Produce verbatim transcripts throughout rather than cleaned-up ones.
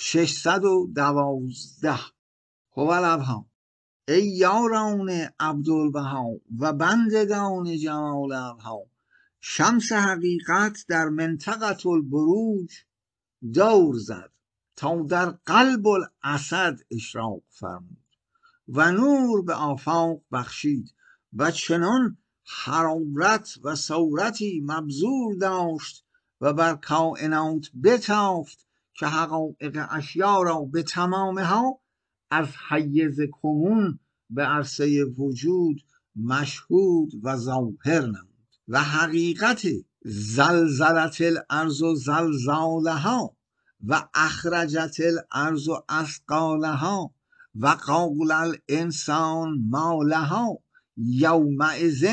ششصد و دوازده. هوالابها. ای یاران عبدالبها و بندگان جمال ابها، شمس حقیقت در منطقة البروج دور زد تا در قلب الاسد اشراق فرمود و نور به آفاق بخشید و چنان حرارت و صورتی مبذول داشت و بر کائنات بتافت که حقایق اشیا را به تمامها از حیز کنون به عرصه وجود مشهود و ظاهر نمود و حقیقت زلزلت الارض زلزالها و اخرجت الارض اثقالها و قال الانسان ما لها یومئذ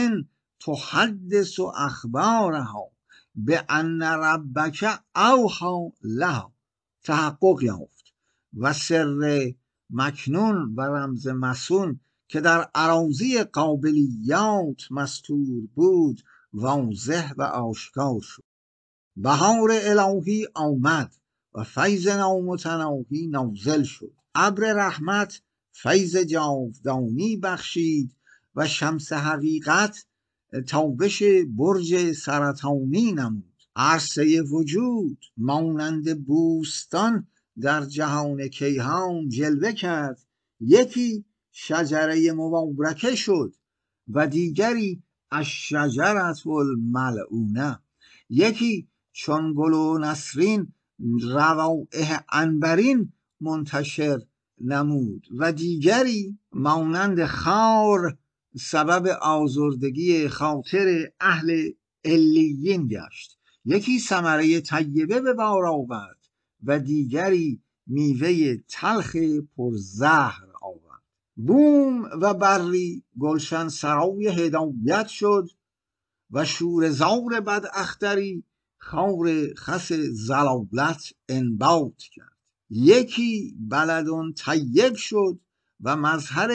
تحدث اخبارها بان ربک اوحی لها تحقق یافت و سر مکنون و رمز مسون که در اراضی قابلیات مستور بود واضح و آشکار شد. بهار الهی آمد و فیض نامتناهی نازل شد. ابر رحمت فیض جاودانی بخشید و شمس حقیقت تابش برج سرطانی نمود. عرصه وجود مانند بوستان در جهان کیهان جلوه کرد. یکی شجره مبارکه شد و دیگری الشجرة الملعونه. یکی چون گل و نسرین روایح عنبرین منتشر نمود و دیگری مانند خار سبب آزردگی خاطر اهل علیین گشت. یکی ثمره طیبه به بار آورد و دیگری میوه تلخ پرزهر آورد. بوم و بری گلشن سرای هدایت شد و شورزار بد اختری خار خس زلالت انبات کرد. یکی بلدون طیب شد و مظهر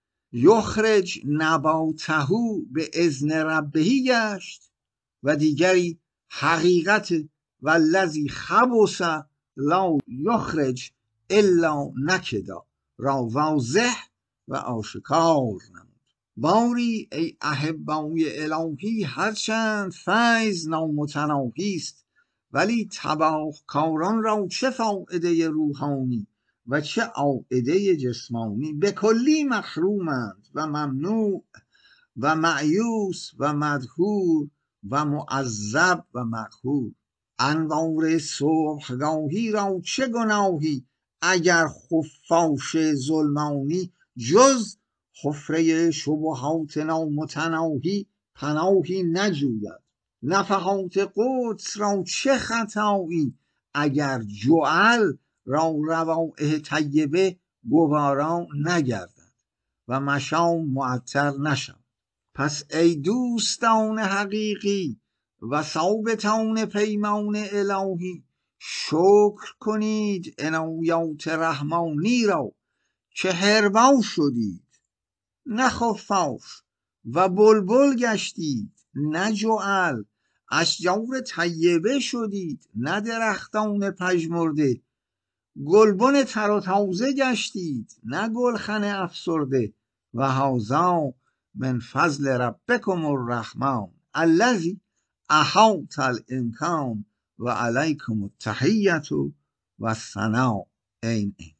یخرج نباتهو به اذن ربهی گشت و دیگری حقیقت والذی خبث لا یخرج الا نکدا را واضح و آشکار نمود. باری ای احبای الهی هرچند فیض نامتناهی است ولی تباه کاران را چه فایده روحانی و چه عایده جسمانی به کلی محرومند و ممنوع و مایوس و مدحور و معذب و مقهور. انوار صبحگاهی را چه گناهی اگر خفاش ظلمانی جز حفره شبهات نامتناهی پناهی نجوید. نفحات قدس را چه خطایی اگر جعل را روائح طیبه گوارا نگردد و مشام معطر نشد. پس ای دوستان حقیقی و ثابتان پیمان الهی شکر کنید عنایات رحمانی را که حربا شدید نه خفاش و بلبل گشتید نه جعل، اشجار طیبه شدید نه درختان پژمرده، گلبن تر و تازه گشتید نه گلخن افسرده. و هذا من فضل ربکم الرحمن الذی احاط الامکان و علیکم التحیة و الثناء. این